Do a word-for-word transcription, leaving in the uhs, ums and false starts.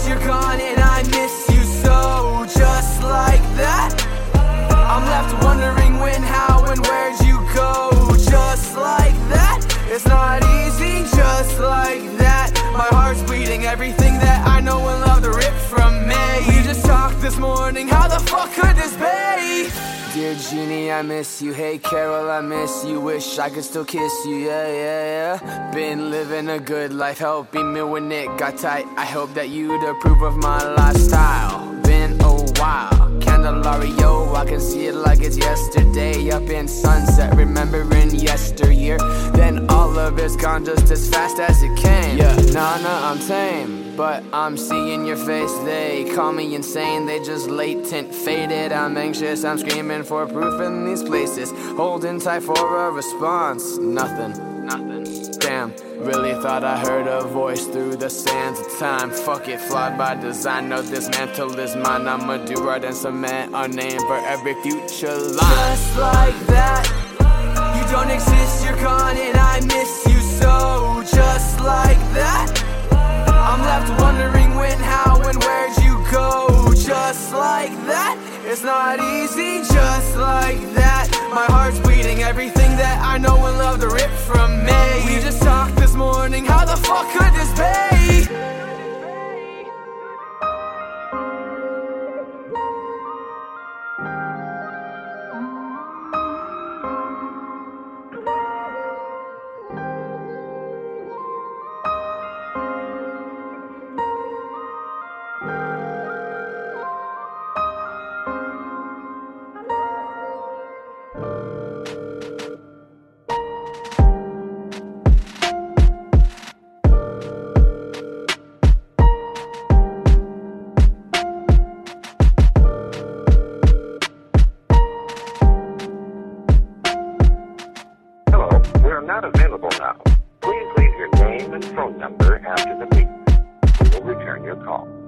exist, you're gone and I miss you so. Just like that, I'm left wondering when, how, and where'd you go. Just like that, it's not easy, just like that. My heart's bleeding, everything that I know and love to rip from me. We just talked this morning, how the fuck could this be? Dear Jeannie, I miss you. Hey Carol, I miss you. Wish I could still kiss you, yeah, yeah, yeah. Been living a good life, helping me when it got tight. I hope that you'd approve of my lifestyle. Been a while, Candelario, I can see it like it's yesterday. Up in sunset, remembering yesteryear. Then all of it's gone just as fast as it came. Yeah, nah, nah, I'm tame, but I'm seeing your face. They call me insane, they just latent faded. I'm anxious, I'm screaming for proof in these places, holding tight for a response. Nothing, nothing. Damn, really thought I heard a voice through the sands of time. Fuck it, flawed by design, no dismantle is mine. I'ma do right and cement a name for every future line. Just like that, you don't exist, you're gone and I miss you so. Just like that, I'm left wondering when, how, and where'd you go. Just like that, it's not easy, just like that. My heart's bleeding, everything that I know and love to rip from me. We just talked this morning, how the fuck could this be? Not available now. Please leave your name and phone number after the beep. We will return your call.